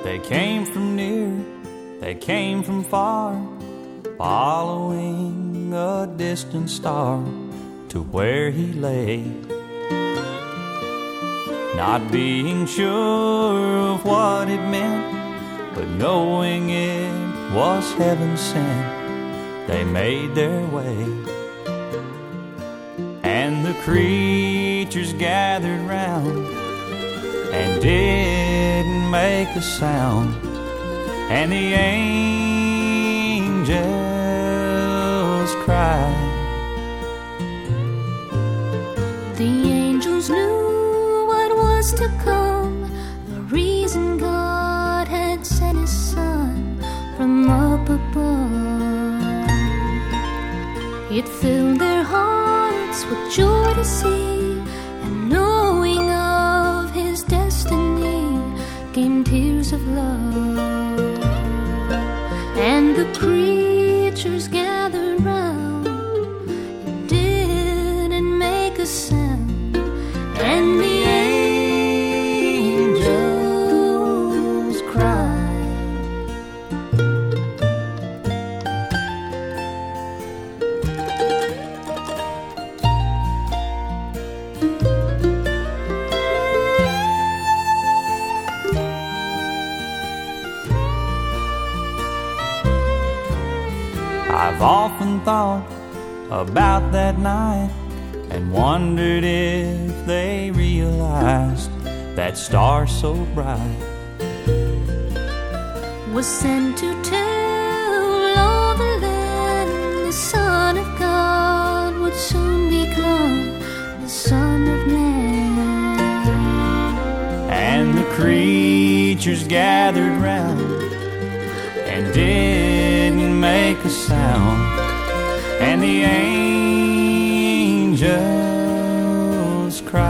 They came from near, they came from far, following a distant star to where he lay. Not being sure of what it meant, but knowing it was heaven sent, they made their way. And the creatures gathered round and didn't make a sound, and the angels cried. The angels knew what was to come, the reason God had sent His Son from up above. It filled their hearts with joy to see, and knowing of His destiny came tears of love. And the creatures gathered round and didn't make a sound, and the angels cried. I've often thought about that night and wondered if they realized that star so bright Was sent to tell all the land the Son of God would soon become the Son of Man. and the creatures gathered round and didn't make a sound, and the angels cried.